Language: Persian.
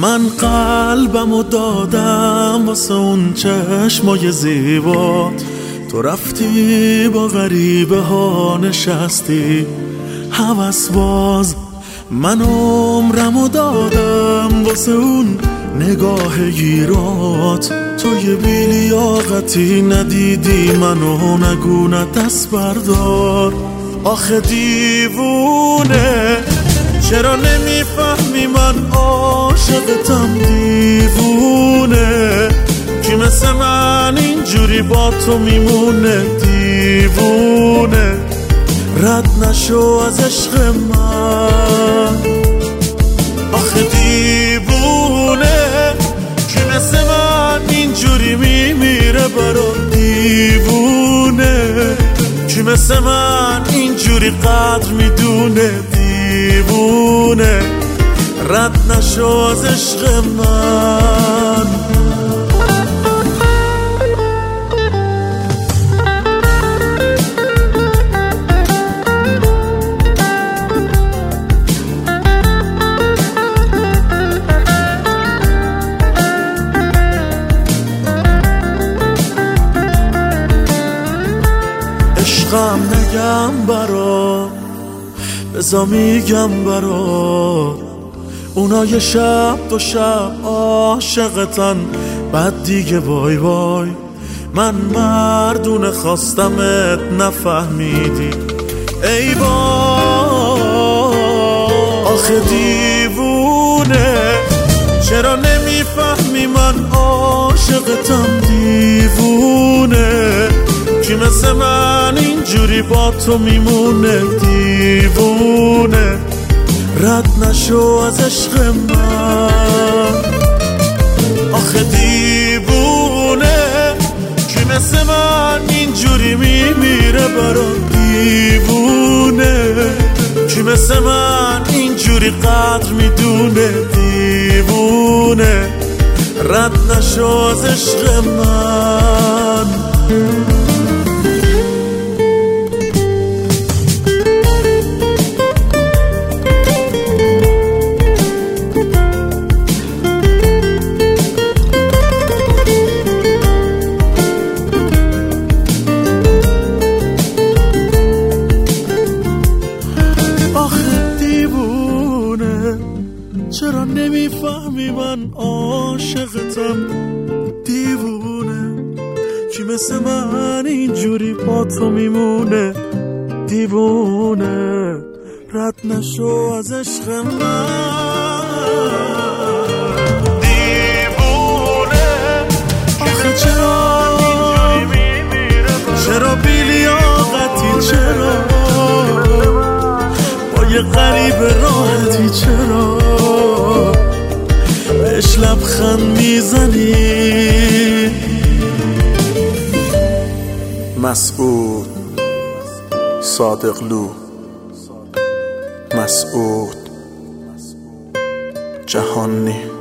من قلبمو دادم واسه اون چشمای زیبات، تو رفتی با غریبه ها نشستی هوس باز. من عمرمو دادم واسه اون نگاه گیرات، تو یه بیلیاقتی ندیدی منو نگونه دست بردار. آخه دیوونه چرا نمیفهمی من عاشقتم، دیوونه کی مثل من اینجوری با تو میمونه، دیوونه رد نشو از عشق من. آخه دیوونه کی مثل من اینجوری میمیره برات، دیوونه کی مثل من اینجوری قدر میدونه، دیوونه رد نشو از عشق من. عشقم نگم برات، بزا میگم برات، اونا یه شب دو شب عاشقتن بعد دیگه بای بای. من مردونه خواستمت نفهمیدی ای بای. آخه دیوونه چرا نمیفهمی من عاشقتم، دیوونه کی مثل من اینجوری با تو میمونه، دیوونه رد نشو از عشق من. آخه دیوونه کی مثل من اینجوری میمیره برات، دیوونه کی مثل من اینجوری قدر میدونه، دیوونه رد نشو از عشق من. چرا نمیفهمی من عاشقتم، دیوونه کی مثل من اینجوری با تو میمونه، دیوونه رد نشو از عشق من. دیوونه آخه چرا بیلیاقتی، چرا با یه غریب راحتی، چرا بهش لبخند میزنی. مسعود صادقلو، مسعود جهانی.